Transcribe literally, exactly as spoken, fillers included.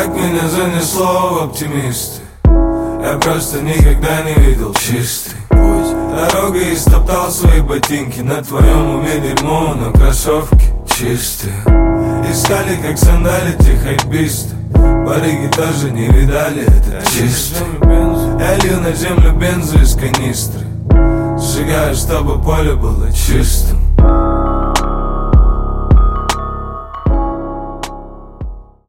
Как меня занесло в оптимисты. Я просто никогда не видел чистый путь. Дорогой истоптал свои ботинки. На твоем уме дерьмо, но кроссовки чистые. Искали, как сандалить и хайписты. Барыги тоже не видали, это чисто. Я лью на землю бензу из канистры. Сжигаю, чтобы поле было чистым.